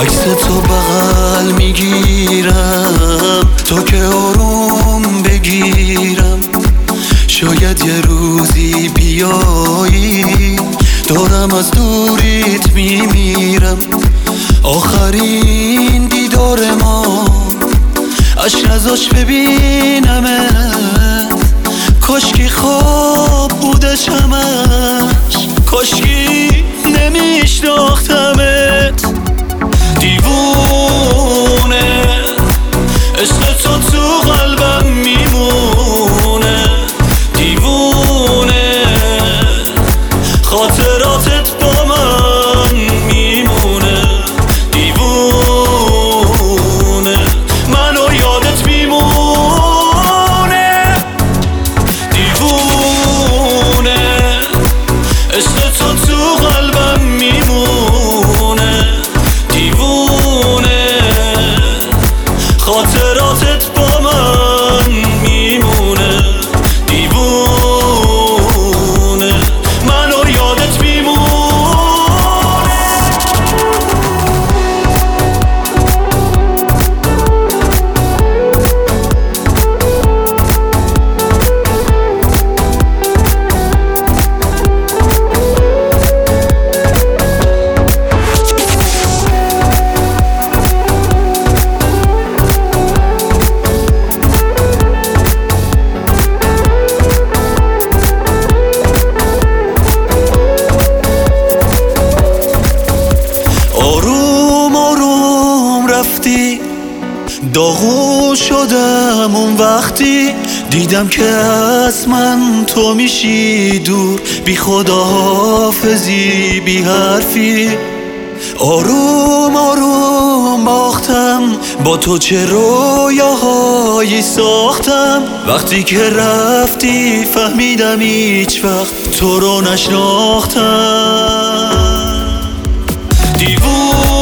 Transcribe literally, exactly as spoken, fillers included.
عکس تو بغل میگیرم تو که آروم بگیرم. شاید یه روزی بیایی دارم از دوریت میمیرم. آخرین دیدار ما عشق نذاش ببینمت. کاشکی خواب بودش همش، کاشکی نمیشناختمت. دیوونه عشق تو تو قلبم میمونه. دیوونه خاطراتت با من میمونه. دیوونه منو یادت میمونه. دیوونه عشق تو تو قلبم میمونه. دیوونه خاطراتت با من میمونه. دیوونه منو یادت میمونه. آروم آروم رفتی، داغون شدم اون وقتی دیدم که از من تو میشی دور. بی خداحافظی بی حرفی. آروم آروم باختم با تو چه رویاهایی ساختم. وقتی که رفتی فهمیدم هیچ وقت تو رو نشناختم. دیوونه